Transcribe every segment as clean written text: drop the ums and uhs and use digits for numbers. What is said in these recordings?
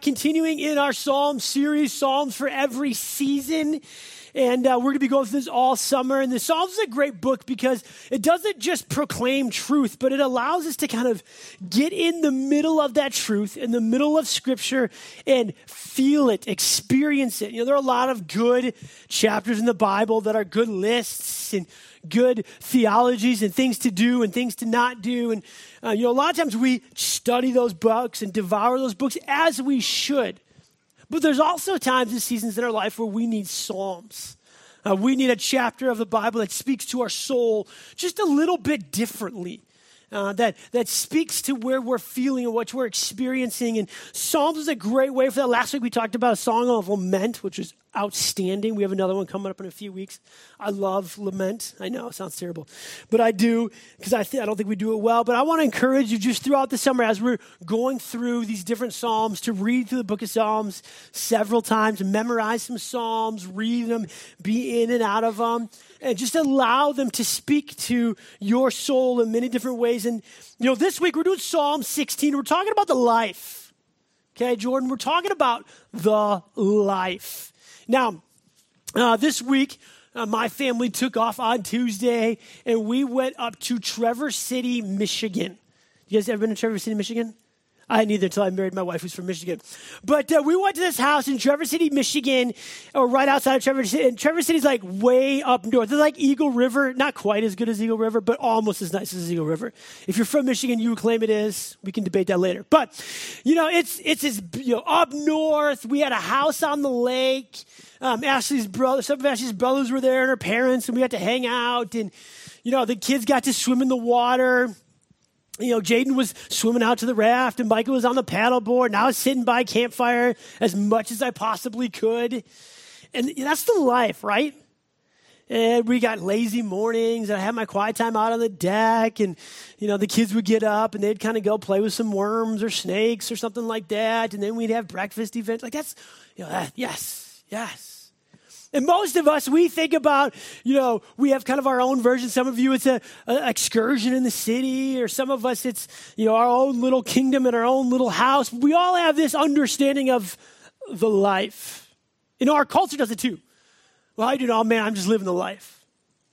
continuing in our Psalm series, Psalms for every season. And we're going to be going through this all summer. And the Psalms is a great book because it doesn't just proclaim truth, but it allows us to kind of get in the middle of that truth, in the middle of Scripture, and feel it, experience it. You know, there are a lot of good chapters in the Bible that are good lists and good theologies and things to do and things to not do. And, a lot of times we study those books and devour those books as we should. But there's also times and seasons in our life where we need Psalms. We need a chapter of the Bible that speaks to our soul just a little bit differently. That speaks to where we're feeling and what we're experiencing. And Psalms is a great way for that. Last week we talked about a song of lament, which is outstanding. We have another one coming up in a few weeks. I love lament. I know, it sounds terrible. But I do, because I don't think we do it well. But I want to encourage you just throughout the summer as we're going through these different Psalms to read through the book of Psalms several times, memorize some Psalms, read them, be in and out of them, and just allow them to speak to your soul in many different ways. And, this week we're doing Psalm 16. We're talking about the life. Okay, Jordan, we're talking about the life. Now, this week, my family took off on Tuesday, and we went up to Traverse City, Michigan. You guys ever been to Traverse City, Michigan? I hadn't either until I married my wife who's from Michigan. But we went to this house in Traverse City, Michigan, or right outside of Traverse City. And Traverse City's like way up north. It's like Eagle River, not quite as good as Eagle River, but almost as nice as Eagle River. If you're from Michigan, you claim it is. We can debate that later. But, it's up north. We had a house on the lake. Some of Ashley's brothers were there and her parents, and we got to hang out. And, the kids got to swim in the water. Jaden was swimming out to the raft, and Micah was on the paddleboard, and I was sitting by a campfire as much as I possibly could. And that's the life, right? And we got lazy mornings, and I had my quiet time out on the deck, and, the kids would get up, and they'd kind of go play with some worms or snakes or something like that, and then we'd have breakfast events. Like that's, yes. And most of us, we think about, we have kind of our own version. Some of you, it's an excursion in the city, or some of us, it's, our own little kingdom in our own little house. We all have this understanding of the life. Our culture does it too. Well, how do you know, man, I'm just living the life.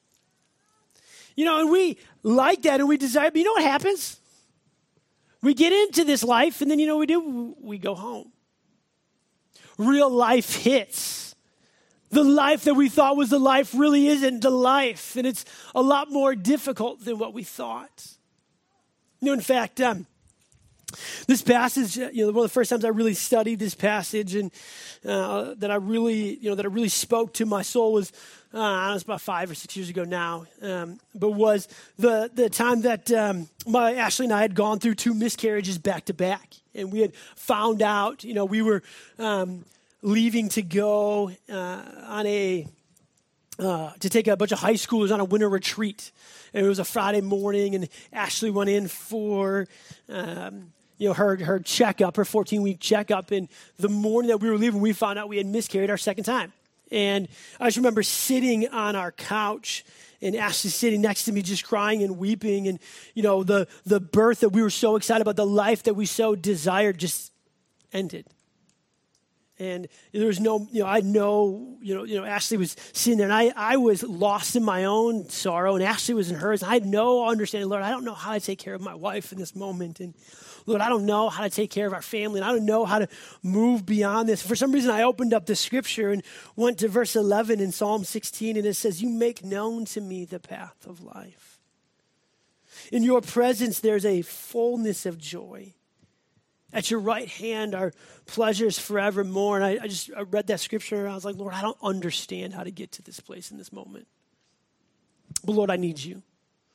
And we like that, and we desire, but you know what happens? We get into this life, and then what we do? We go home. Real life hits. The life that we thought was the life really isn't the life, and it's a lot more difficult than what we thought. In fact, this passage, one of the first times I really studied this passage, and that I really spoke to my soul was, it's about 5 or 6 years ago now, but was the time that Ashley and I had gone through 2 miscarriages back to back, and we had found out, we were leaving to go to take a bunch of high schoolers on a winter retreat. And it was a Friday morning, and Ashley went in for her checkup, her 14-week checkup. And the morning that we were leaving, we found out we had miscarried our second time. And I just remember sitting on our couch, and Ashley sitting next to me just crying and weeping. And, the birth that we were so excited about, the life that we so desired just ended. And there was no, Ashley was sitting there, and I was lost in my own sorrow, and Ashley was in hers. I had no understanding. Lord, I don't know how to take care of my wife in this moment. And Lord, I don't know how to take care of our family, and I don't know how to move beyond this. For some reason, I opened up the scripture and went to verse 11 in Psalm 16, and it says, "You make known to me the path of life. In your presence, there's a fullness of joy. At your right hand are pleasures forevermore." And I read that scripture, and I was like, Lord, I don't understand how to get to this place in this moment. But Lord, I need you.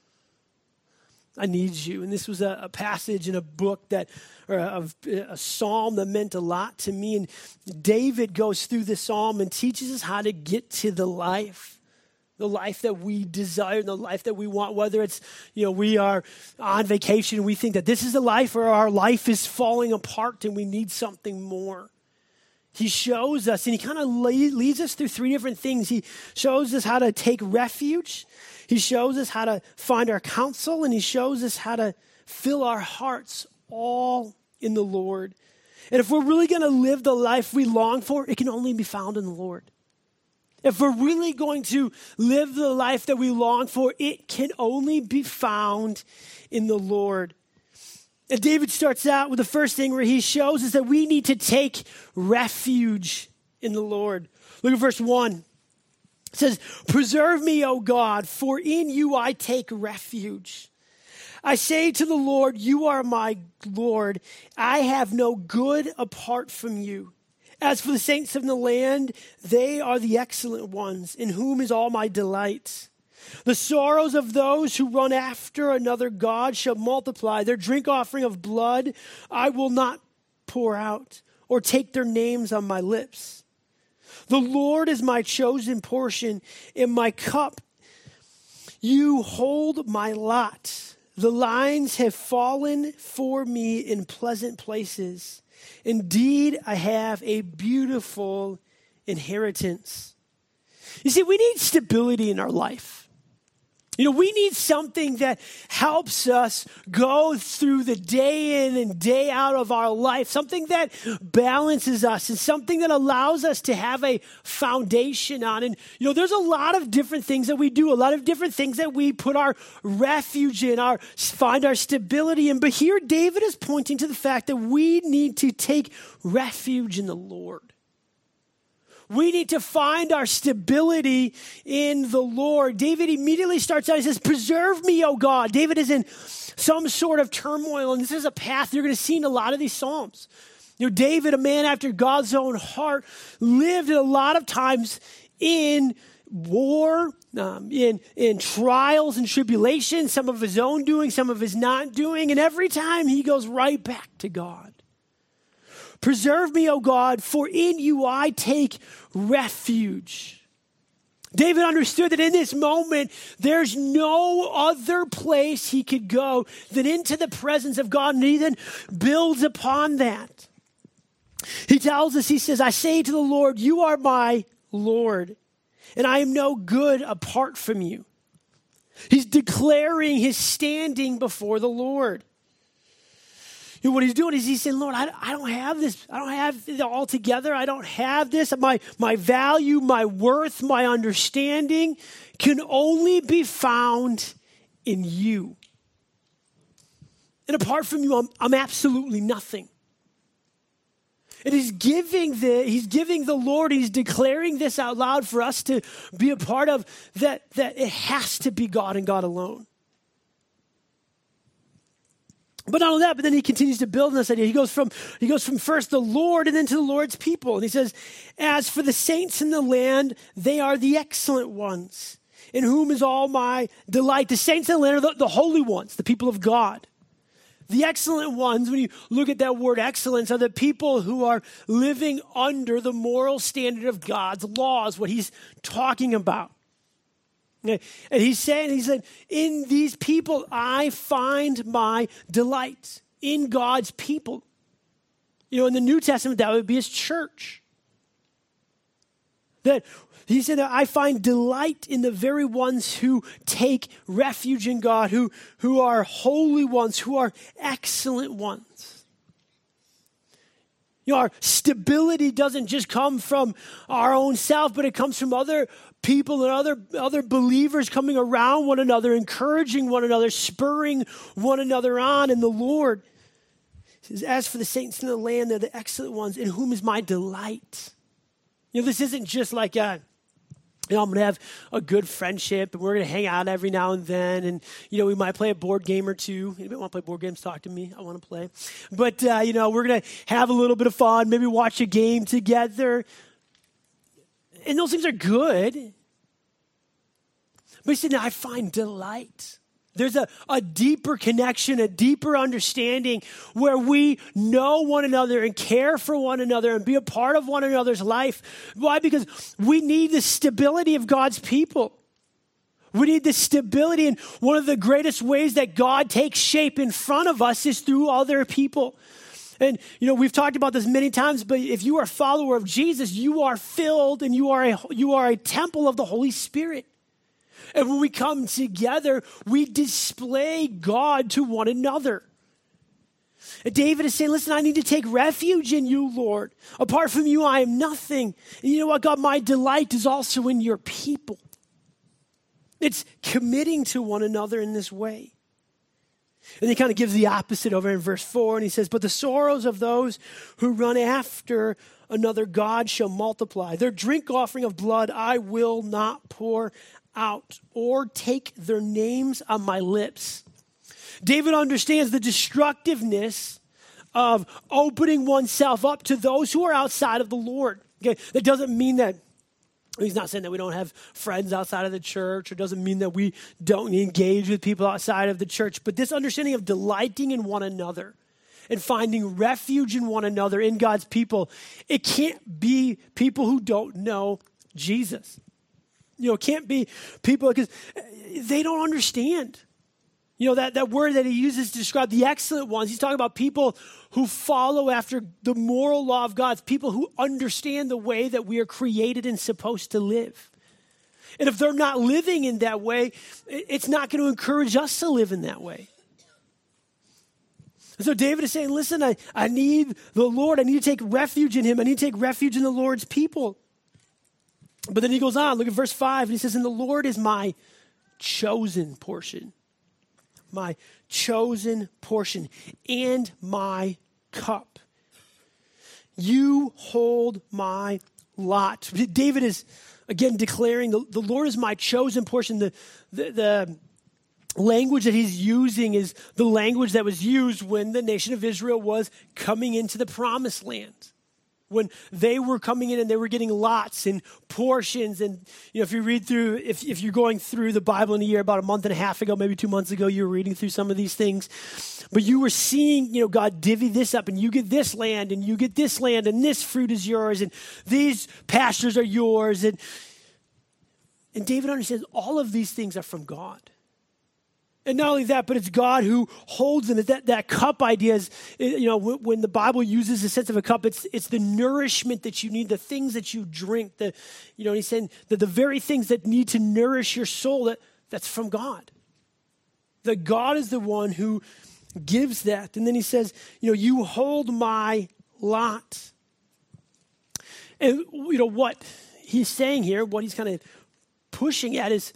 I need you. And this was a passage in a book a psalm that meant a lot to me. And David goes through this psalm and teaches us how to get to the life that we desire, the life that we want, whether it's, we are on vacation and we think that this is the life, or our life is falling apart and we need something more. He shows us, and he kind of leads us through 3 different things. He shows us how to take refuge. He shows us how to find our counsel, and he shows us how to fill our hearts all in the Lord. And if we're really going to live the life we long for, it can only be found in the Lord. If we're really going to live the life that we long for, it can only be found in the Lord. And David starts out with the first thing where he shows us that we need to take refuge in the Lord. Look at verse 1. It says, "Preserve me, O God, for in you I take refuge. I say to the Lord, you are my Lord. I have no good apart from you. As for the saints of the land, they are the excellent ones, in whom is all my delight. The sorrows of those who run after another God shall multiply. Their drink offering of blood I will not pour out, or take their names on my lips. The Lord is my chosen portion, in my cup you hold my lot. The lines have fallen for me in pleasant places. Indeed, I have a beautiful inheritance." You see, we need stability in our life. We need something that helps us go through the day in and day out of our life, something that balances us and something that allows us to have a foundation on. And, there's a lot of different things that we do, a lot of different things that we put our refuge in, find our stability in. But here David is pointing to the fact that we need to take refuge in the Lord. We need to find our stability in the Lord. David immediately starts out, he says, "Preserve me, O God." David is in some sort of turmoil, and this is a path you're going to see in a lot of these Psalms. David, a man after God's own heart, lived a lot of times in war, in trials and tribulations, some of his own doing, some of his not doing, and every time he goes right back to God. "Preserve me, O God, for in you I take refuge." David understood that in this moment, there's no other place he could go than into the presence of God, and he then builds upon that. He tells us, he says, "I say to the Lord, you are my Lord, and I am no good apart from you." He's declaring his standing before the Lord. What he's doing is he's saying, "Lord, I don't have this. I don't have it all together. I don't have this. My value, my worth, my understanding can only be found in you. And apart from you, I'm absolutely nothing." And he's giving the Lord, he's declaring this out loud for us to be a part of, that it has to be God and God alone. But not only that, but then he continues to build on this idea. He goes from first the Lord and then to the Lord's people. And he says, "As for the saints in the land, they are the excellent ones, in whom is all my delight." The saints in the land are the holy ones, the people of God. The excellent ones, when you look at that word excellence, are the people who are living under the moral standard of God's laws, what he's talking about. And he said, "In these people, I find my delight." In God's people. In the New Testament, that would be his church. That he said that I find delight in the very ones who take refuge in God, who are holy ones, who are excellent ones. Our stability doesn't just come from our own self, but it comes from other people and other believers coming around one another, encouraging one another, spurring one another on in the Lord. He says, "As for the saints in the land, they're the excellent ones, in whom is my delight." This isn't just like I'm going to have a good friendship and we're going to hang out every now and then. And, we might play a board game or two. Anybody want to play board games? Talk to me. I want to play. But, we're going to have a little bit of fun, maybe watch a game together. And those things are good. But he said, "I find delight." There's a deeper connection, a deeper understanding where we know one another and care for one another and be a part of one another's life. Why? Because we need the stability of God's people. We need the stability, and one of the greatest ways that God takes shape in front of us is through other people. And, we've talked about this many times, but if you are a follower of Jesus, you are filled and you are a temple of the Holy Spirit. And when we come together, we display God to one another. And David is saying, listen, I need to take refuge in you, Lord. Apart from you, I am nothing. And you know what, God? My delight is also in your people. It's committing to one another in this way. And he kind of gives the opposite over in verse 4, and he says, but the sorrows of those who run after another God shall multiply. Their drink offering of blood I will not pour out, or take their names on my lips. David understands the destructiveness of opening oneself up to those who are outside of the Lord. Okay, that doesn't mean that he's not saying that we don't have friends outside of the church, or doesn't mean that we don't engage with people outside of the church. But this understanding of delighting in one another and finding refuge in one another in God's people, it can't be people who don't know Jesus. You know, it can't be people because they don't understand. You know, that word that he uses to describe the excellent ones, he's talking about people who follow after the moral law of God, people who understand the way that we are created and supposed to live. And if they're not living in that way, it's not going to encourage us to live in that way. And so David is saying, listen, I need the Lord. I need to take refuge in him. I need to take refuge in the Lord's people. But then he goes on, look at verse 5, and he says, and the Lord is my chosen portion. My chosen portion and my cup. You hold my lot. David is, again, declaring the Lord is my chosen portion. The language that he's using is the language that was used when the nation of Israel was coming into the promised land. When they were coming in and they were getting lots and portions. And, you know, if you read through, if you're going through the Bible in a year, about a month and a half ago, maybe 2 months ago, you were reading through some of these things. But you were seeing, you know, God divvy this up, and you get this land, and you get this land, and this fruit is yours, and these pastures are yours. And David understands all of these things are from God. And not only that, but it's God who holds them. That cup idea is, you know, when the Bible uses the sense of a cup, it's the nourishment that you need, the things that you drink. You know, he's saying that the very things that need to nourish your soul, that's from God. That God is the one who gives that. And then he says, you know, you hold my lot. And, you know, what he's saying here, what he's kind of pushing at is,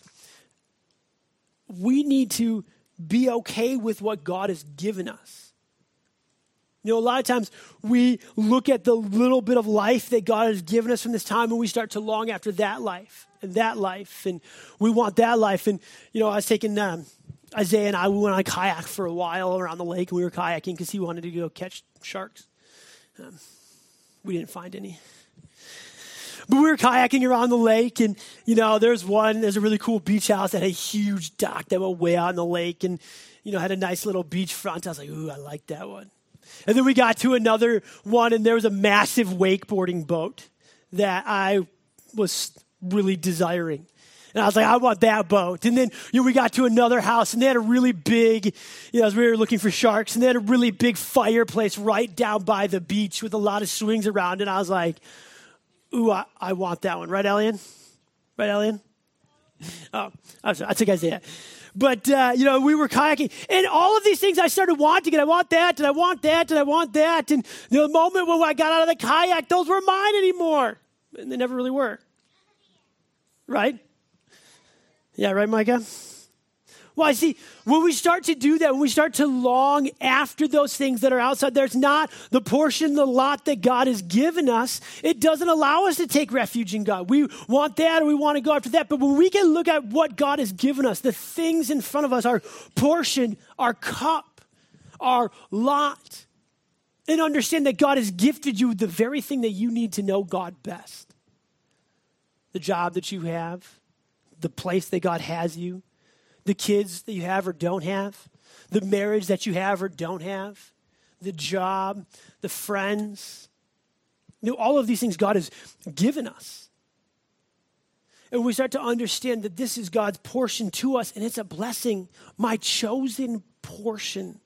we need to be okay with what God has given us. You know, a lot of times we look at the little bit of life that God has given us from this time, and we start to long after that life, and we want that life. And, you know, I was taking Isaiah and I, we went on a kayak for a while around the lake, and we were kayaking because he wanted to go catch sharks. We didn't find any. But we were kayaking around the lake, and, you know, there's a really cool beach house that had a huge dock that went way out in the lake, and, you know, had a nice little beach front. I was like, ooh, I like that one. And then we got to another one, and there was a massive wakeboarding boat that I was really desiring. And I was like, I want that boat. And then, you know, we got to another house, and they had a really big, you know, as we were looking for sharks, and they had a really big fireplace right down by the beach with a lot of swings around. And I was like, ooh, I want that one. Right, Elian? Right, Elian? Oh, I took Isaiah. But, you know, we were kayaking. And all of these things I started wanting, and I want that, and I want that, and I want that. And the moment when I got out of the kayak, those weren't mine anymore. And they never really were. Right? Yeah, right, Micah? Well, I see, when we start to do that, when we start to long after those things that are outside, there's not the portion, the lot that God has given us. It doesn't allow us to take refuge in God. We want that, or we want to go after that. But when we can look at what God has given us, the things in front of us, our portion, our cup, our lot, and understand that God has gifted you with the very thing that you need to know God best. The job that you have, the place that God has you, the kids that you have or don't have, the marriage that you have or don't have, the job, the friends. You know, all of these things God has given us. And we start to understand that this is God's portion to us, and it's a blessing, my chosen portion.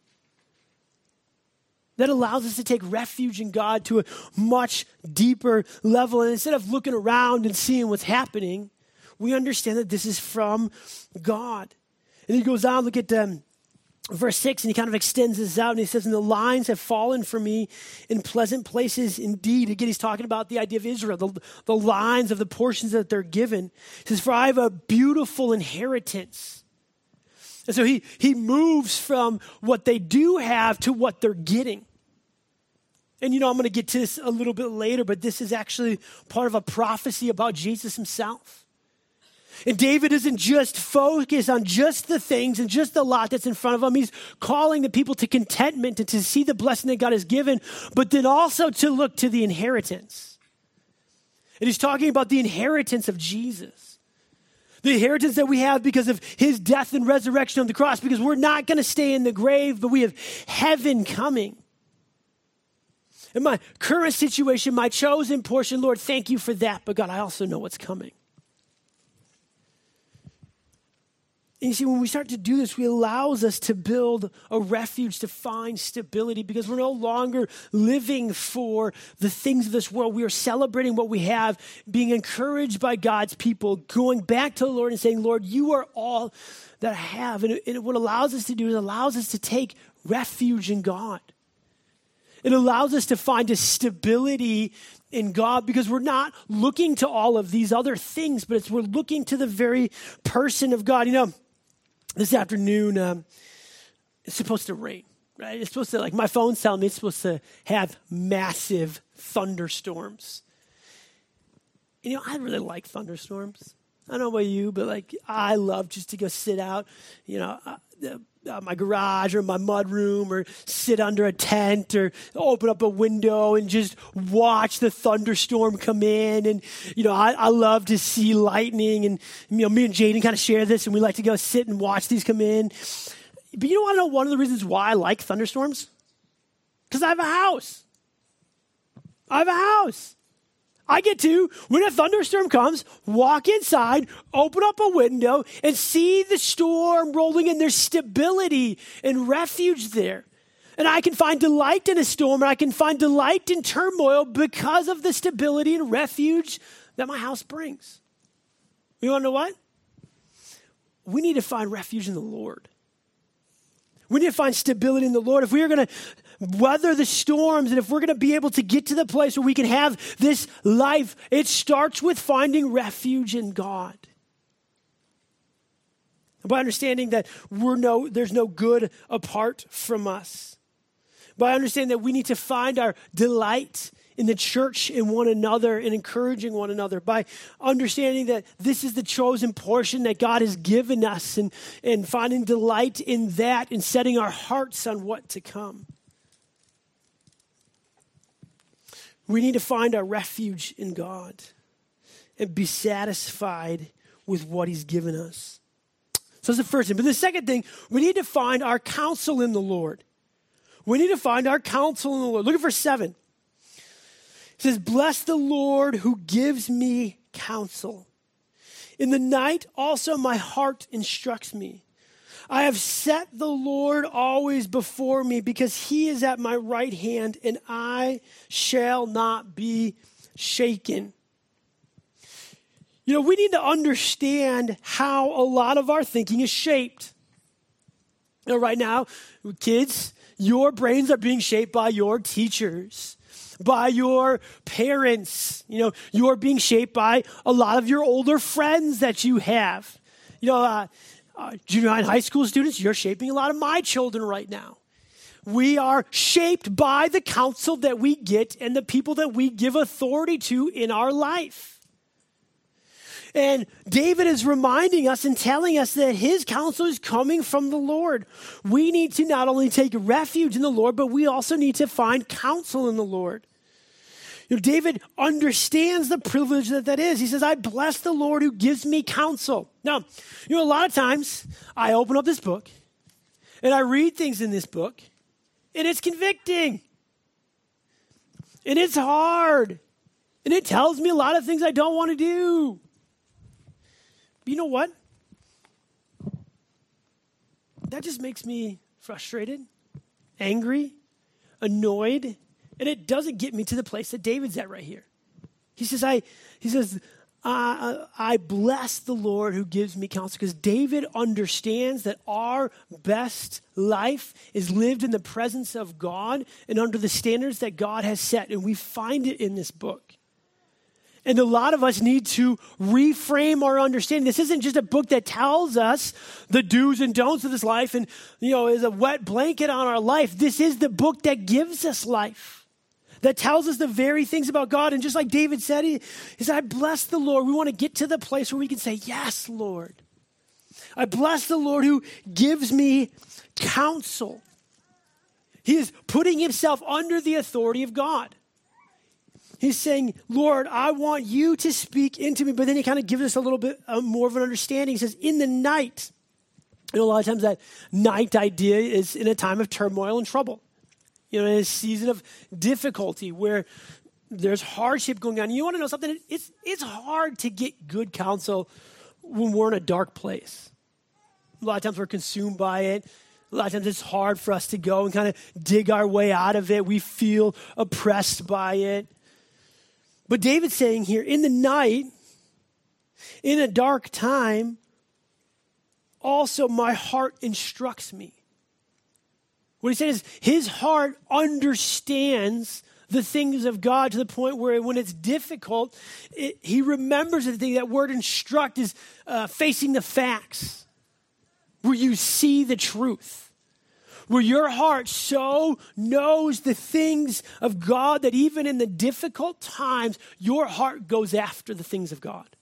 That allows us to take refuge in God to a much deeper level. And instead of looking around and seeing what's happening, we understand that this is from God. And he goes on, look at verse 6, and he kind of extends this out, and he says, and the lines have fallen for me in pleasant places indeed. Again, he's talking about the idea of Israel, the lines of the portions that they're given. He says, for I have a beautiful inheritance. And so he moves from what they do have to what they're getting. And I'm going to get to this a little bit later, but this is actually part of a prophecy about Jesus himself. And David doesn't just focus on just the things and just the lot that's in front of him. He's calling the people to contentment and to see the blessing that God has given, but then also to look to the inheritance. And he's talking about the inheritance of Jesus. The inheritance that we have because of his death and resurrection on the cross, because we're not going to stay in the grave, but we have heaven coming. In my current situation, my chosen portion, Lord, thank you for that. But God, I also know what's coming. And you see, when we start to do this, it allows us to build a refuge to find stability, because we're no longer living for the things of this world. We are celebrating what we have, being encouraged by God's people, going back to the Lord and saying, Lord, you are all that I have. And what allows us to do is it allows us to take refuge in God. It allows us to find a stability in God, because we're not looking to all of these other things, but we're looking to the very person of God. This afternoon, it's supposed to rain, right? It's supposed to, my phone's telling me it's supposed to have massive thunderstorms. And, I really like thunderstorms. I don't know about you, but, I love just to go sit out, my garage or my mud room, or sit under a tent, or open up a window and just watch the thunderstorm come in. And, I love to see lightning, and, me and Jaden kind of share this, and we like to go sit and watch these come in. But you want to know one of the reasons why I like thunderstorms? Because I have a house. I get to, when a thunderstorm comes, walk inside, open up a window, and see the storm rolling in. There's stability and refuge there. And I can find delight in a storm, and I can find delight in turmoil because of the stability and refuge that my house brings. You want to know what? We need to find refuge in the Lord. We need to find stability in the Lord. If we are going to weather the storms, and if we're going to be able to get to the place where we can have this life, it starts with finding refuge in God. By understanding that there's no good apart from us. By understanding that we need to find our delight in the church, in one another, and encouraging one another. By understanding that this is the chosen portion that God has given us, and finding delight in that, and setting our hearts on what to come. We need to find our refuge in God and be satisfied with what he's given us. So that's the first thing. But the second thing, we need to find our counsel in the Lord. We need to find our counsel in the Lord. Look at verse 7. It says, bless the Lord who gives me counsel. In the night also my heart instructs me. I have set the Lord always before me, because he is at my right hand, and I shall not be shaken. We need to understand how a lot of our thinking is shaped. Right now, kids, your brains are being shaped by your teachers, by your parents. You're being shaped by a lot of your older friends that you have. Junior high and high school students, you're shaping a lot of my children right now. We are shaped by the counsel that we get and the people that we give authority to in our life. And David is reminding us and telling us that his counsel is coming from the Lord. We need to not only take refuge in the Lord, but we also need to find counsel in the Lord. David understands the privilege that is. He says, I bless the Lord who gives me counsel. Now, a lot of times I open up this book and I read things in this book, and it's convicting. And it's hard. And it tells me a lot of things I don't want to do. But you know what? That just makes me frustrated, angry, annoyed. And it doesn't get me to the place that David's at right here. He says, I bless the Lord who gives me counsel, because David understands that our best life is lived in the presence of God and under the standards that God has set. And we find it in this book. And a lot of us need to reframe our understanding. This isn't just a book that tells us the do's and don'ts of this life and, is a wet blanket on our life. This is the book that gives us life, that tells us the very things about God. And just like David said, he said, I bless the Lord. We want to get to the place where we can say, yes, Lord. I bless the Lord who gives me counsel. He is putting himself under the authority of God. He's saying, Lord, I want you to speak into me. But then he kind of gives us a little bit more of an understanding. He says, in the night. A lot of times that night idea is in a time of turmoil and trouble. In a season of difficulty where there's hardship going on. You want to know something? It's hard to get good counsel when we're in a dark place. A lot of times we're consumed by it. A lot of times it's hard for us to go and kind of dig our way out of it. We feel oppressed by it. But David's saying here, in the night, in a dark time, also my heart instructs me. What he's saying is his heart understands the things of God to the point where when it's difficult, he remembers the thing. That word instruct is facing the facts, where you see the truth. Where your heart so knows the things of God that even in the difficult times, your heart goes after the things of God.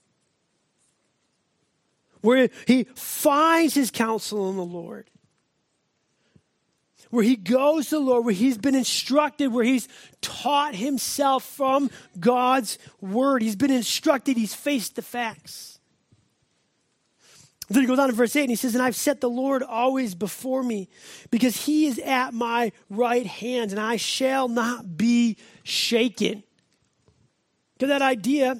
Where he finds his counsel in the Lord. Where he goes to the Lord, where he's been instructed, where he's taught himself from God's word. He's been instructed, he's faced the facts. Then he goes on in verse 8 and he says, and I've set the Lord always before me because he is at my right hand and I shall not be shaken. Because that idea,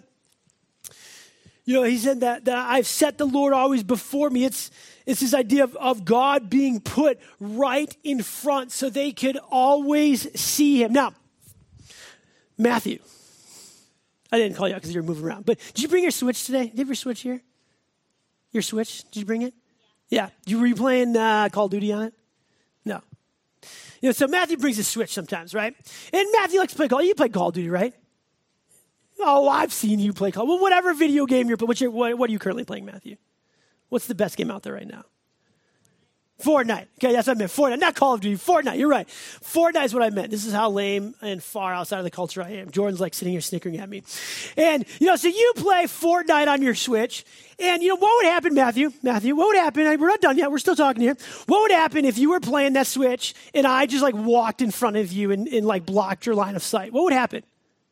he said that I've set the Lord always before me. It's this idea of God being put right in front so they could always see him. Now, Matthew, I didn't call you out because you're moving around, but did you bring your Switch today? Did you have your Switch here? Your Switch? Did you bring it? Yeah. Were you playing Call of Duty on it? No. So Matthew brings his Switch sometimes, right? And Matthew likes to play Call. You play Call of Duty, right? Oh, I've seen you play Call. Well, whatever video game you're playing. What are you currently playing, Matthew? What's the best game out there right now? Fortnite. Okay, that's what I meant. Fortnite, not Call of Duty. Fortnite, you're right. Fortnite is what I meant. This is how lame and far outside of the culture I am. Jordan's like sitting here snickering at me. And, so you play Fortnite on your Switch. And, what would happen, Matthew? Matthew, what would happen? We're not done yet. We're still talking here. What would happen if you were playing that Switch and I just walked in front of you and blocked your line of sight? What would happen?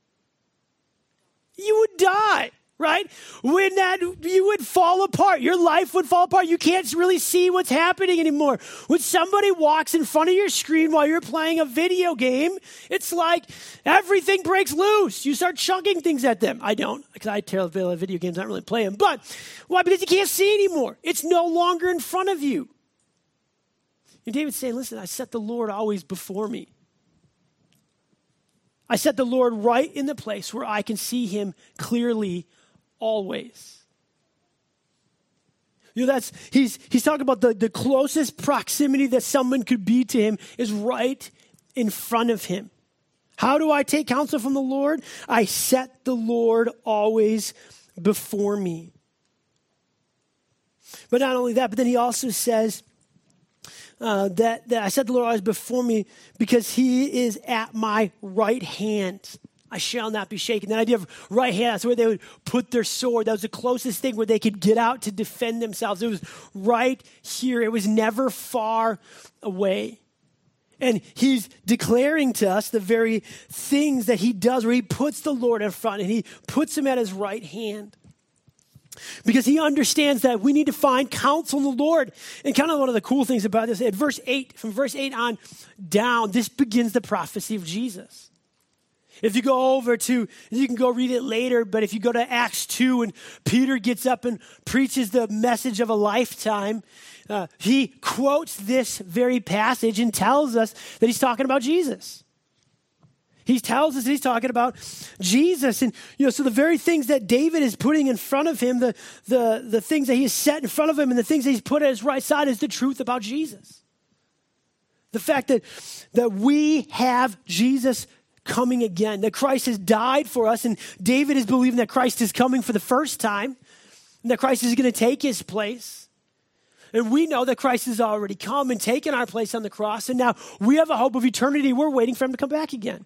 You would die. Right? You would fall apart. Your life would fall apart. You can't really see what's happening anymore. When somebody walks in front of your screen while you're playing a video game, it's like everything breaks loose. You start chucking things at them. I don't, because I tell video games, I don't really play them. But why? Because you can't see anymore. It's no longer in front of you. And David's saying, listen, I set the Lord always before me. I set the Lord right in the place where I can see him clearly always. He's talking about the closest proximity that someone could be to him is right in front of him. How do I take counsel from the Lord? I set the Lord always before me. But not only that, but then he also says that I set the Lord always before me because he is at my right hand. I shall not be shaken. That idea of right hand, that's where they would put their sword. That was the closest thing where they could get out to defend themselves. It was right here. It was never far away. And he's declaring to us the very things that he does where he puts the Lord in front and he puts him at his right hand. Because he understands that we need to find counsel in the Lord. And kind of one of the cool things about this, from verse 8 on down, this begins the prophecy of Jesus. If you go over to, you can go read it later, but if you go to Acts 2 and Peter gets up and preaches the message of a lifetime, he quotes this very passage and tells us that he's talking about Jesus. He tells us he's talking about Jesus. And, so the very things that David is putting in front of him, the things that he has set in front of him and the things that he's put at his right side is the truth about Jesus. The fact that we have Jesus coming again, that Christ has died for us, and David is believing that Christ is coming for the first time, and that Christ is going to take his place. And we know that Christ has already come and taken our place on the cross, and now we have a hope of eternity. We're waiting for him to come back again.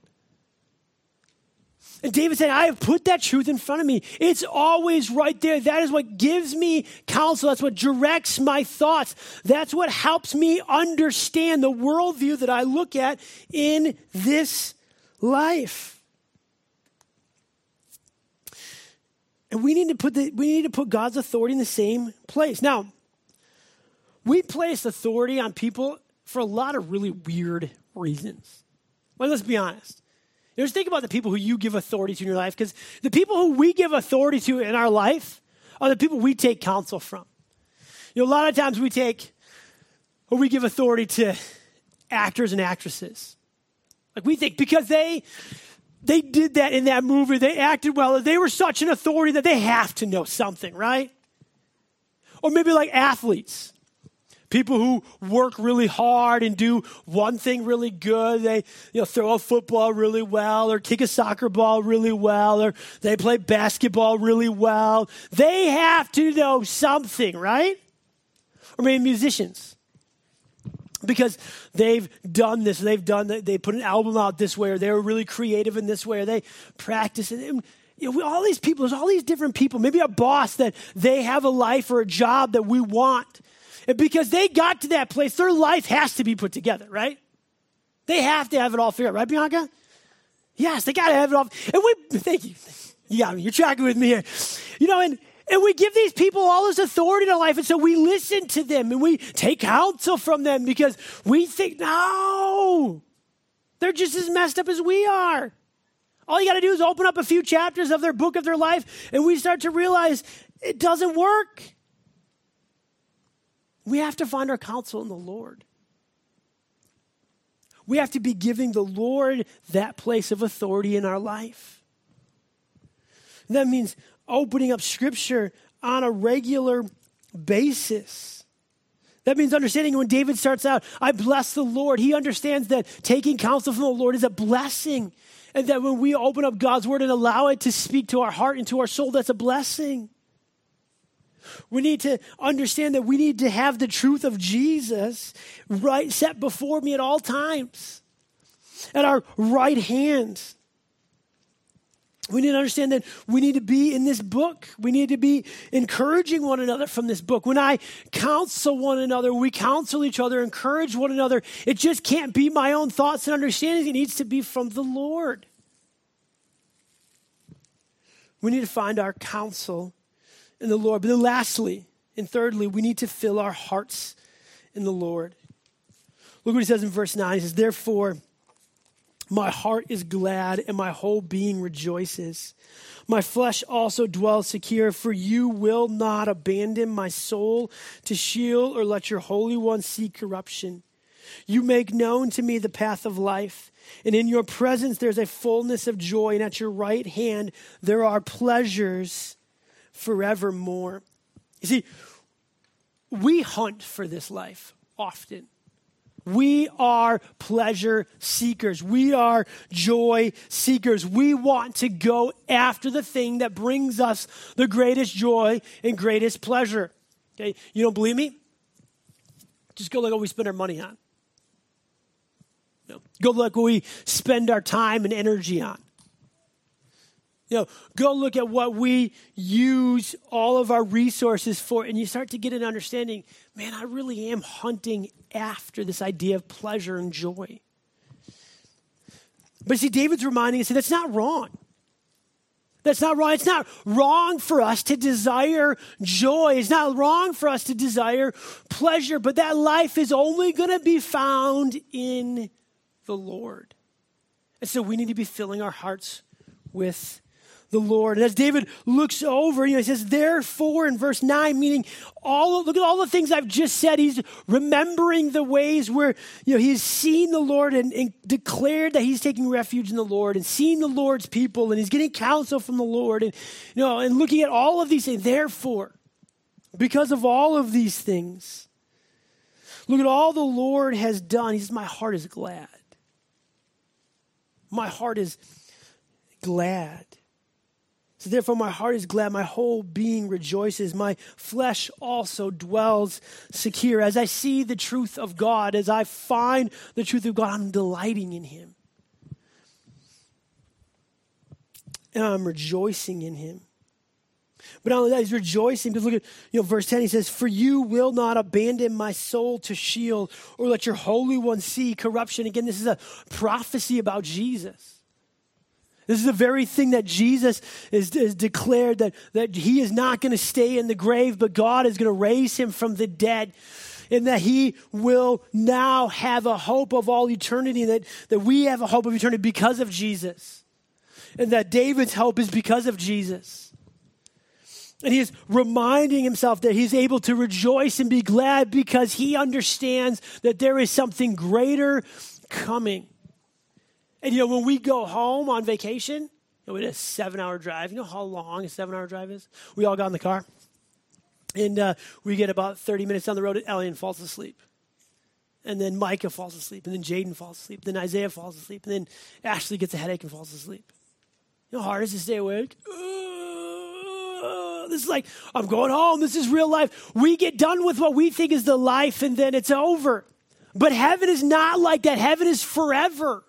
And David said, I have put that truth in front of me. It's always right there. That is what gives me counsel. That's what directs my thoughts. That's what helps me understand the worldview that I look at in this life. And we need to put God's authority in the same place. Now, we place authority on people for a lot of really weird reasons. Well, let's be honest. Just think about the people who you give authority to in your life, because the people who we give authority to in our life are the people we take counsel from. A lot of times we give authority to actors and actresses. Like we think because they did that in that movie, they acted well, they were such an authority that they have to know something, right? Or maybe like athletes. People who work really hard and do one thing really good. They, throw a football really well or kick a soccer ball really well or they play basketball really well. They have to know something, right? Or maybe musicians. Because they've done this, they put an album out this way or they were really creative in this way or they practice it. All these people, there's all these different people. Maybe a boss that they have a life or a job that we want. And because they got to that place, their life has to be put together, right? They have to have it all figured out, right, Bianca? Yes, they got to have it all. And thank you. You got me. You're tracking with me here. And we give these people all this authority in our life. And so we listen to them and we take counsel from them because we think, no, they're just as messed up as we are. All you got to do is open up a few chapters of their book of their life and we start to realize it doesn't work. We have to find our counsel in the Lord. We have to be giving the Lord that place of authority in our life. And that means opening up Scripture on a regular basis. That means understanding when David starts out, I bless the Lord. He understands that taking counsel from the Lord is a blessing. And that when we open up God's word and allow it to speak to our heart and to our soul, that's a blessing. We need to understand that we need to have the truth of Jesus right set before me at all times, at our right hand. We need to understand that we need to be in this book. We need to be encouraging one another from this book. When I counsel one another, we counsel each other, encourage one another. It just can't be my own thoughts and understandings. It needs to be from the Lord. We need to find our counsel in the Lord. But then lastly and thirdly, we need to fill our hearts in the Lord. Look what he says in verse 9. He says, therefore, my heart is glad and my whole being rejoices. My flesh also dwells secure, for you will not abandon my soul to Sheol or let your Holy One see corruption. You make known to me the path of life, and in your presence there's a fullness of joy, and at your right hand there are pleasures forevermore. You see, we hunt for this life often. We are pleasure seekers. We are joy seekers. We want to go after the thing that brings us the greatest joy and greatest pleasure. Okay, you don't believe me? Just go look at what we spend our money on. No. Go look what we spend our time and energy on. Go look at what we use all of our resources for, and you start to get an understanding, man, I really am hunting after this idea of pleasure and joy. But see, David's reminding us that that's not wrong. That's not wrong. It's not wrong for us to desire joy. It's not wrong for us to desire pleasure, but that life is only going to be found in the Lord. And so we need to be filling our hearts with the Lord. And as David looks over, he says, therefore, in verse 9, meaning look at all the things I've just said. He's remembering the ways where, he's seen the Lord and declared that he's taking refuge in the Lord and seen the Lord's people, and he's getting counsel from the Lord, and, and looking at all of these things. Therefore, because of all of these things, look at all the Lord has done. He says, my heart is glad. My heart is glad. So therefore my heart is glad, my whole being rejoices, my flesh also dwells secure. As I see the truth of God, as I find the truth of God, I'm delighting in him. And I'm rejoicing in him. But not only that, he's rejoicing, because look at verse 10, he says, for you will not abandon my soul to Sheol, or let your Holy One see corruption. Again, this is a prophecy about Jesus. This is the very thing that Jesus is declared, that he is not going to stay in the grave, but God is going to raise him from the dead, and that he will now have a hope of all eternity, and that we have a hope of eternity because of Jesus, and that David's hope is because of Jesus. And he is reminding himself that he's able to rejoice and be glad because he understands that there is something greater coming. And when we go home on vacation, we did a 7-hour drive. You know how long a 7-hour drive is? We all got in the car. And we get about 30 minutes down the road, and Elian falls asleep. And then Micah falls asleep. And then Jaden falls asleep. Then Isaiah falls asleep. And then Ashley gets a headache and falls asleep. You know how hard it is to stay awake? This is like, I'm going home. This is real life. We get done with what we think is the life, and then it's over. But heaven is not like that. Heaven is forever.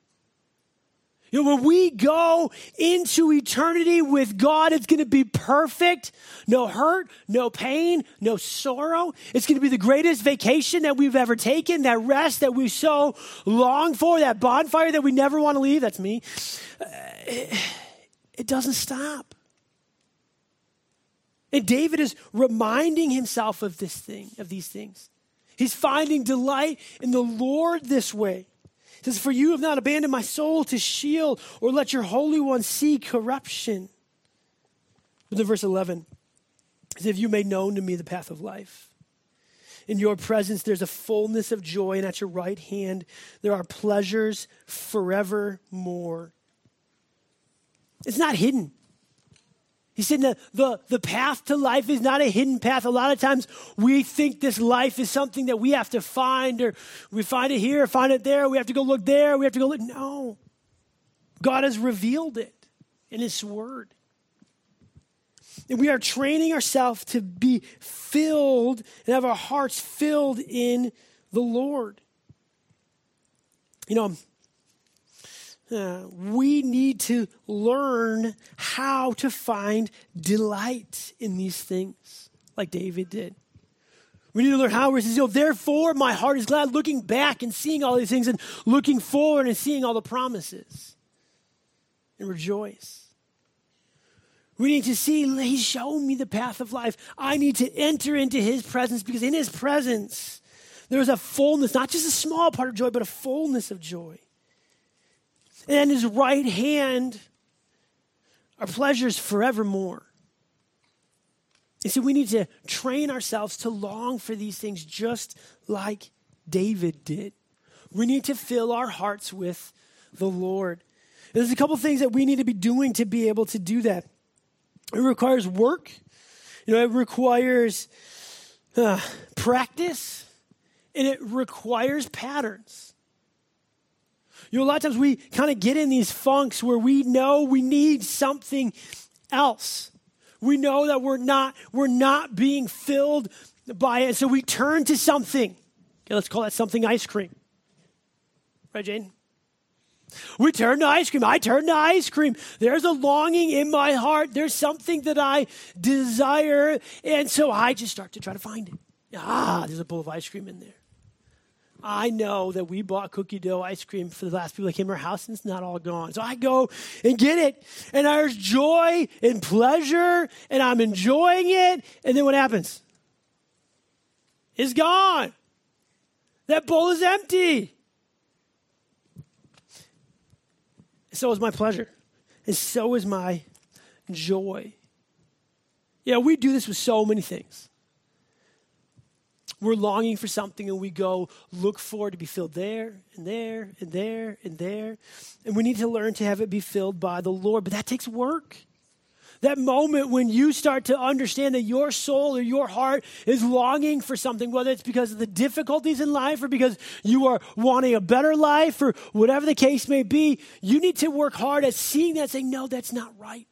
When we go into eternity with God, it's going to be perfect. No hurt, no pain, no sorrow. It's going to be the greatest vacation that we've ever taken, that rest that we so long for, that bonfire that we never want to leave. That's me. It doesn't stop. And David is reminding himself of these things. He's finding delight in the Lord this way. It says, for you have not abandoned my soul to Sheol, or let your Holy One see corruption. But then verse 11, it says, if you made known to me the path of life. In your presence there's a fullness of joy, and at your right hand there are pleasures forevermore. It's not hidden. He said that the path to life is not a hidden path. A lot of times we think this life is something that we have to find, or we find it here, find it there. We have to go look there. We have to go look. No. God has revealed it in his word. And we are training ourselves to be filled and have our hearts filled in the Lord. We need to learn how to find delight in these things, like David did. We need to learn how. It says, therefore my heart is glad, looking back and seeing all these things, and looking forward and seeing all the promises, and rejoice. We need to see, he's shown me the path of life. I need to enter into his presence, because in his presence there is a fullness, not just a small part of joy, but a fullness of joy. And his right hand are pleasures forevermore. And so we need to train ourselves to long for these things just like David did. We need to fill our hearts with the Lord. And there's a couple things that we need to be doing to be able to do that. It requires work. It requires practice. And it requires patterns. A lot of times we kind of get in these funks where we know we need something else. We know that we're not being filled by it, so we turn to something. Okay, let's call that something ice cream. Right, Jane? We turn to ice cream. I turn to ice cream. There's a longing in my heart. There's something that I desire, and so I just start to try to find it. There's a bowl of ice cream in there. I know that we bought cookie dough ice cream for the last people that came to our house, and it's not all gone. So I go and get it, and there's joy and pleasure, and I'm enjoying it. And then what happens? It's gone. That bowl is empty. So is my pleasure, and so is my joy. Yeah, we do this with so many things. We're longing for something and we go look for it to be filled there and there and there and there. And we need to learn to have it be filled by the Lord. But that takes work. That moment when you start to understand that your soul or your heart is longing for something, whether it's because of the difficulties in life or because you are wanting a better life or whatever the case may be, you need to work hard at seeing that, saying, no, that's not right.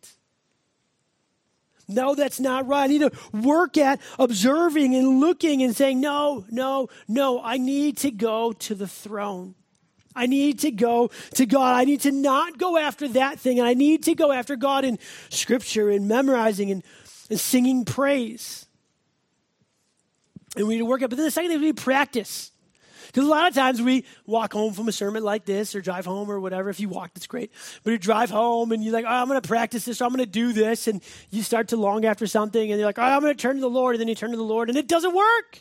No, that's not right. I need to work at observing and looking and saying, no, I need to go to the throne. I need to go to God. I need to not go after that thing. And I need to go after God in Scripture and memorizing and singing praise. And we need to work at. But then the second thing, we need practice. Because a lot of times we walk home from a sermon like this or drive home or whatever. If you walk, that's great. But you drive home and you're like, oh, I'm going to practice this or I'm going to do this. And you start to long after something and you're like, oh, I'm going to turn to the Lord. And then you turn to the Lord and it doesn't work.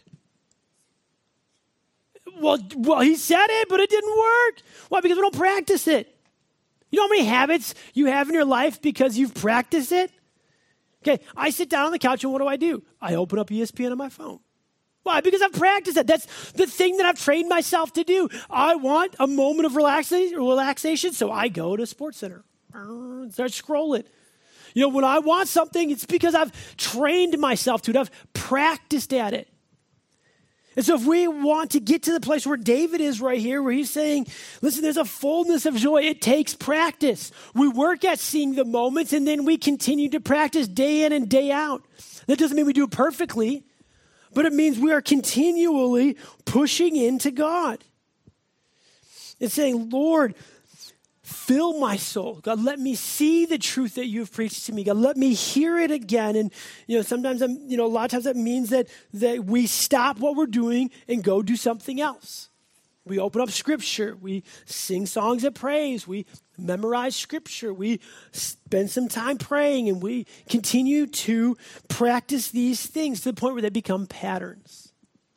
Well, he said it, but it didn't work. Why? Because we don't practice it. You know how many habits you have in your life because you've practiced it? Okay, I sit down on the couch and what do? I open up ESPN on my phone. Why? Because I've practiced it. That's the thing that I've trained myself to do. I want a moment of relaxation, so I go to SportsCenter and start scrolling. You know, when I want something, it's because I've trained myself to it. I've practiced at it. And so if we want to get to the place where David is right here, where he's saying, listen, there's a fullness of joy. It takes practice. We work at seeing the moments, and then we continue to practice day in and day out. That doesn't mean we do it perfectly, but it means we are continually pushing into God. And saying, Lord, fill my soul. God, let me see the truth that you've preached to me. God, let me hear it again. And, sometimes a lot of times that means that we stop what we're doing and go do something else. We open up Scripture. We sing songs of praise. We memorize Scripture. We spend some time praying, and we continue to practice these things to the point where they become patterns.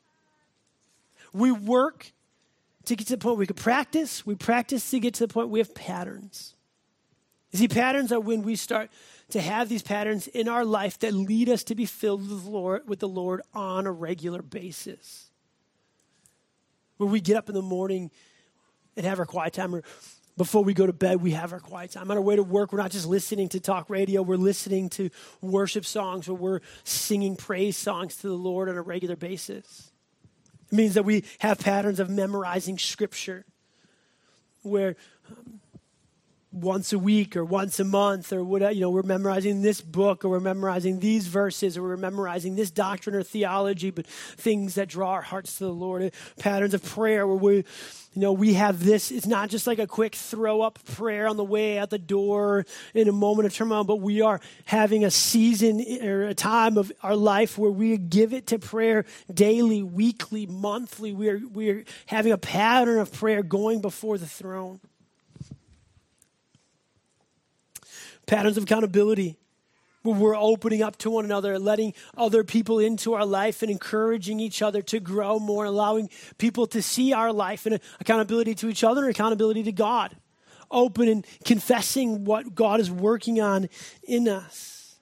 We work to get to the point where we can practice. We practice to get to the point where we have patterns. You see, patterns are when we start to have these patterns in our life that lead us to be filled with the Lord on a regular basis. Where we get up in the morning and have our quiet time, or before we go to bed, we have our quiet time. On our way to work, we're not just listening to talk radio. We're listening to worship songs, or we're singing praise songs to the Lord on a regular basis. It means that we have patterns of memorizing Scripture where once a week or once a month or whatever, we're memorizing this book, or we're memorizing these verses, or we're memorizing this doctrine or theology, but things that draw our hearts to the Lord. Patterns of prayer where we have this. It's not just like a quick throw up prayer on the way out the door in a moment of turmoil, but we are having a season or a time of our life where we give it to prayer daily, weekly, monthly. We're having a pattern of prayer going before the throne. Patterns of accountability, where we're opening up to one another, letting other people into our life and encouraging each other to grow more, allowing people to see our life and accountability to each other and accountability to God. Open and confessing what God is working on in us.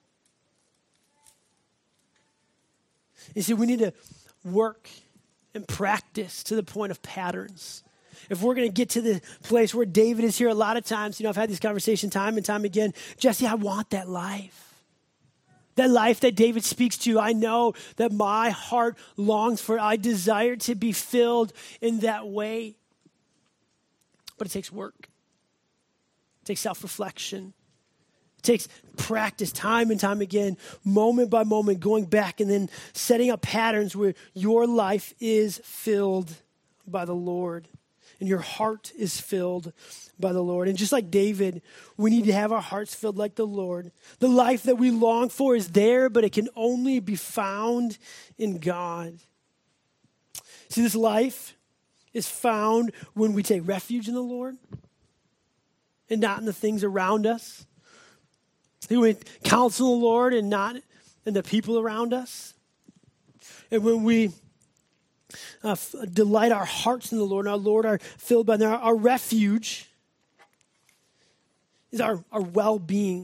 You see, we need to work and practice to the point of patterns. If we're going to get to the place where David is here, a lot of times, I've had this conversation time and time again. Jesse, I want that life. That life that David speaks to, I know that my heart longs for. I desire to be filled in that way. But it takes work. It takes self-reflection. It takes practice time and time again, moment by moment, going back and then setting up patterns where your life is filled by the Lord. And your heart is filled by the Lord. And just like David, we need to have our hearts filled like the Lord. The life that we long for is there, but it can only be found in God. See, this life is found when we take refuge in the Lord and not in the things around us. When we counsel the Lord and not in the people around us. And when we delight our hearts in the Lord, and our Lord are filled by our refuge is our well-being.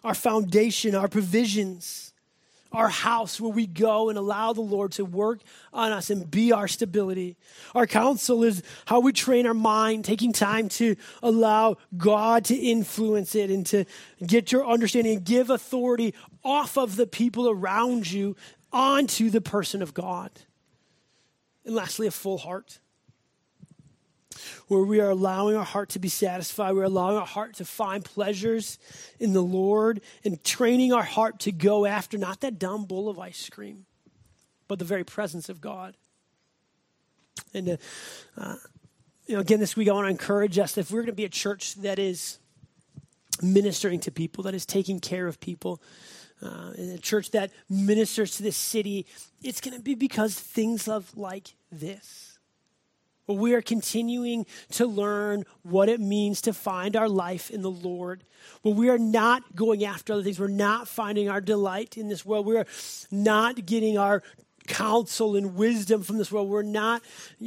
our foundation, our provisions, our house where we go and allow the Lord to work on us and be our stability. Our counsel is how we train our mind, taking time to allow God to influence it and to get your understanding and give authority off of the people around you onto the person of God. And lastly, a full heart, where we are allowing our heart to be satisfied. We're allowing our heart to find pleasures in the Lord and training our heart to go after not that dumb bowl of ice cream, but the very presence of God. And again, this week I want to encourage us, if we're going to be a church that is ministering to people, that is taking care of people, in a church that ministers to this city, it's going to be because things like this. We are continuing to learn what it means to find our life in the Lord. But we are not going after other things. We're not finding our delight in this world. We're not getting our counsel and wisdom from this world. We're not,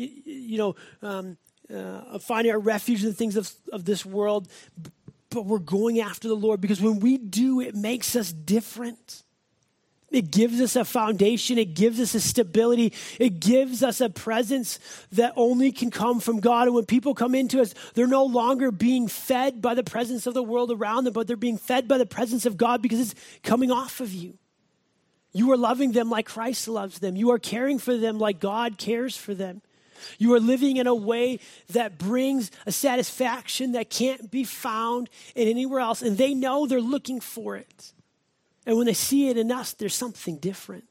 finding our refuge in the things of this world. But we're going after the Lord, because when we do, it makes us different. It gives us a foundation. It gives us a stability. It gives us a presence that only can come from God. And when people come into us, they're no longer being fed by the presence of the world around them, but they're being fed by the presence of God because it's coming off of you. You are loving them like Christ loves them. You are caring for them like God cares for them. You are living in a way that brings a satisfaction that can't be found in anywhere else. And they know they're looking for it. And when they see it in us, there's something different.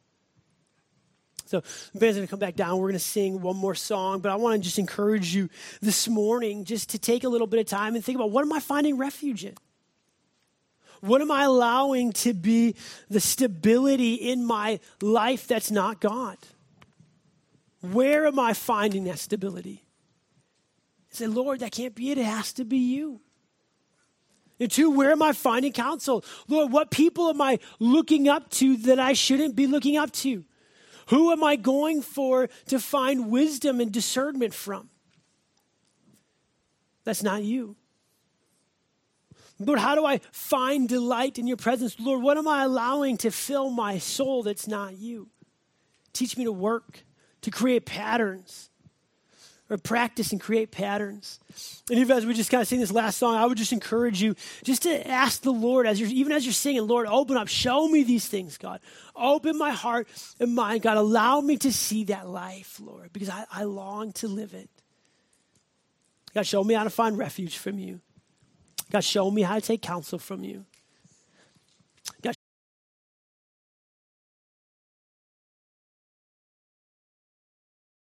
So the band's going to come back down. We're going to sing one more song. But I want to just encourage you this morning just to take a little bit of time and think about, what am I finding refuge in? What am I allowing to be the stability in my life that's not God? Where am I finding that stability? Say, Lord, that can't be it. It has to be you. And two, where am I finding counsel? Lord, what people am I looking up to that I shouldn't be looking up to? Who am I going for to find wisdom and discernment from? That's not you. Lord, how do I find delight in your presence? Lord, what am I allowing to fill my soul that's not you? Teach me to work, to create patterns, or practice and create patterns. And even as we just kind of sing this last song, I would just encourage you just to ask the Lord, even as you're singing, Lord, open up, show me these things, God. Open my heart and mind, God. Allow me to see that life, Lord, because I long to live it. God, show me how to find refuge from you. God, show me how to take counsel from you.